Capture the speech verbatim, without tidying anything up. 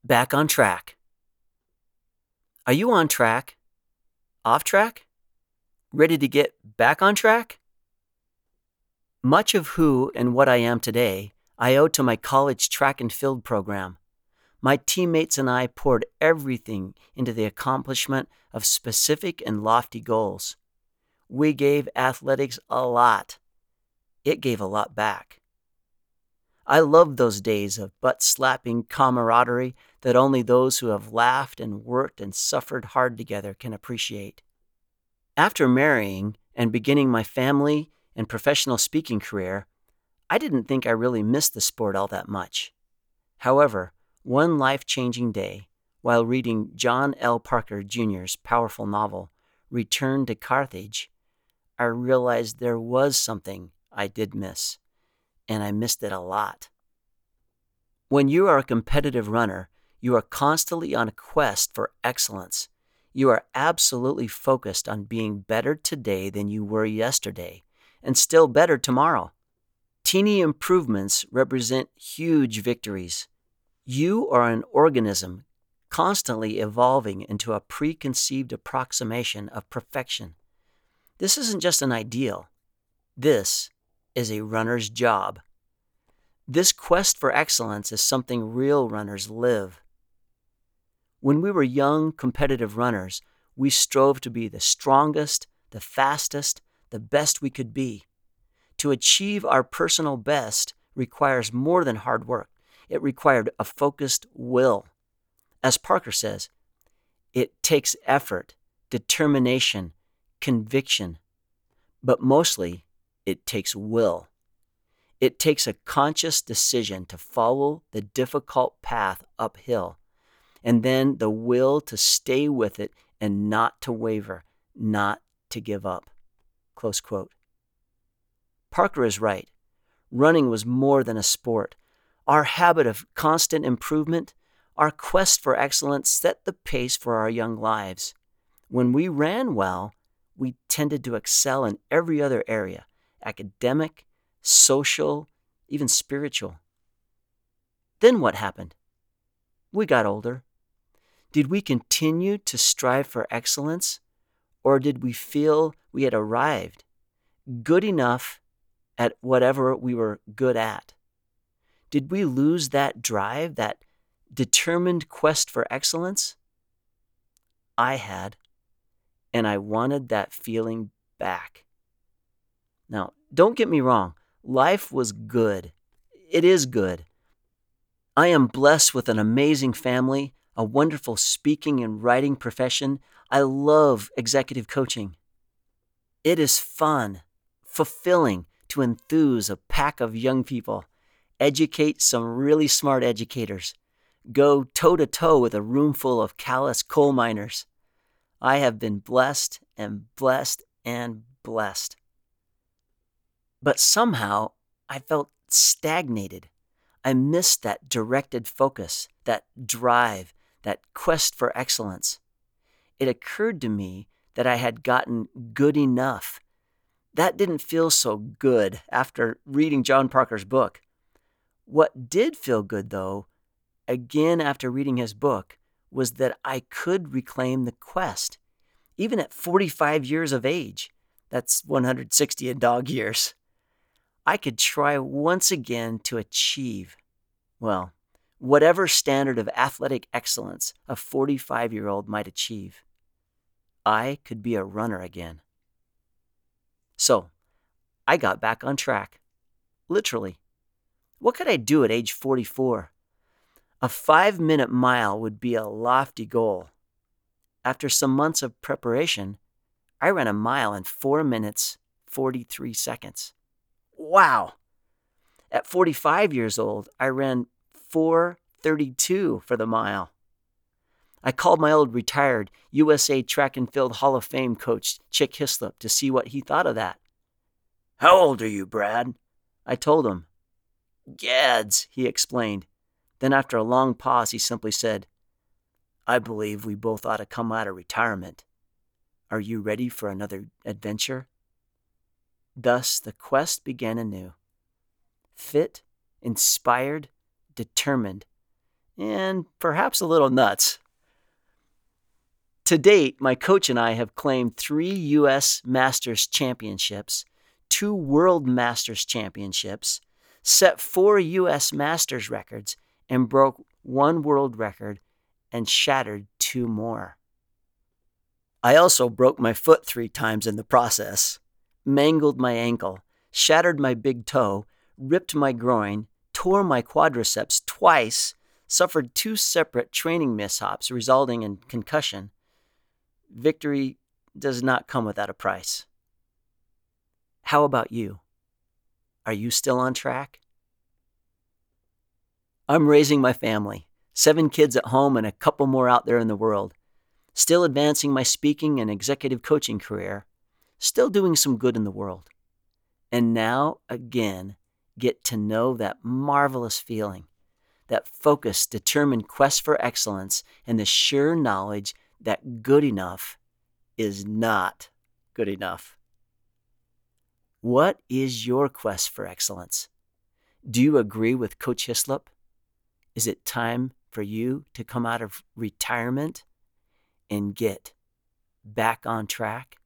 Back on track. Are you on track? Off track? Ready to get back on track? Much of who and what I am today, I owe to my college track and field program. My teammates and I poured everything into the accomplishment of specific and lofty goals. We gave athletics a lot. It gave a lot back. I love those days of butt-slapping camaraderie that only those who have laughed and worked and suffered hard together can appreciate. After marrying and beginning my family and professional speaking career, I didn't think I really missed the sport all that much. However, one life-changing day, while reading John L. Parker Junior's powerful novel, Return to Carthage, I realized there was something I did miss, and I missed it a lot. When you are a competitive runner, you are constantly on a quest for excellence. You are absolutely focused on being better today than you were yesterday, and still better tomorrow. Teeny improvements represent huge victories. You are an organism constantly evolving into a preconceived approximation of perfection. This isn't just an ideal. This is a runner's job. This quest for excellence is something real runners live. When we were young, competitive runners, we strove to be the strongest, the fastest, the best we could be. To achieve our personal best requires more than hard work. It required a focused will. As Parker says, it takes effort, determination, conviction, but mostly it takes will. It takes a conscious decision to follow the difficult path uphill, and then the will to stay with it and not to waver, not to give up. Close quote. Parker is right. Running was more than a sport. Our habit of constant improvement, our quest for excellence set the pace for our young lives. When we ran well, we tended to excel in every other area, academic, social, even spiritual. Then what happened? We got older. Did we continue to strive for excellence, or did we feel we had arrived, good enough at whatever we were good at? Did we lose that drive, that determined quest for excellence? I had, and I wanted that feeling back. Now, don't get me wrong. Life was good. It is good. I am blessed with an amazing family, a wonderful speaking and writing profession. I love executive coaching. It is fun, fulfilling to enthuse a pack of young people, educate some really smart educators, go toe-to-toe with a room full of callous coal miners. I have been blessed and blessed and blessed. But somehow I felt stagnated. I missed that directed focus, that drive, that quest for excellence. It occurred to me that I had gotten good enough. That didn't feel so good after reading John Parker's book. What did feel good, though, again after reading his book, was that I could reclaim the quest, even at forty-five years of age. That's one hundred sixty in dog years. I could try once again to achieve, well, whatever standard of athletic excellence a forty-five-year-old might achieve. I could be a runner again. So, I got back on track. Literally. What could I do at age forty-four? A five-minute mile would be a lofty goal. After some months of preparation, I ran a mile in four minutes, forty-three seconds. Wow! At forty-five years old, I ran four thirty-two for the mile. I called my old retired U S A Track and Field Hall of Fame coach, Chick Hislop, to see what he thought of that. "How old are you, Brad?" I told him. "Gads," he explained. Then after a long pause, he simply said, "I believe we both ought to come out of retirement. Are you ready for another adventure?" Thus, the quest began anew. Fit, inspired, determined, and perhaps a little nuts. To date, my coach and I have claimed three U S Masters Championships, two World Masters Championships, set four U S Masters records, and broke one world record and shattered two more. I also broke my foot three times in the process, mangled my ankle, shattered my big toe, ripped my groin, tore my quadriceps twice, suffered two separate training mishaps resulting in concussion. Victory does not come without a price. How about you? Are you still on track? I'm raising my family, seven kids at home and a couple more out there in the world, still advancing my speaking and executive coaching career, still doing some good in the world. And now, again, get to know that marvelous feeling, that focused, determined quest for excellence, and the sure knowledge that good enough is not good enough. What is your quest for excellence? Do you agree with Coach Hislop? Is it time for you to come out of retirement and get back on track?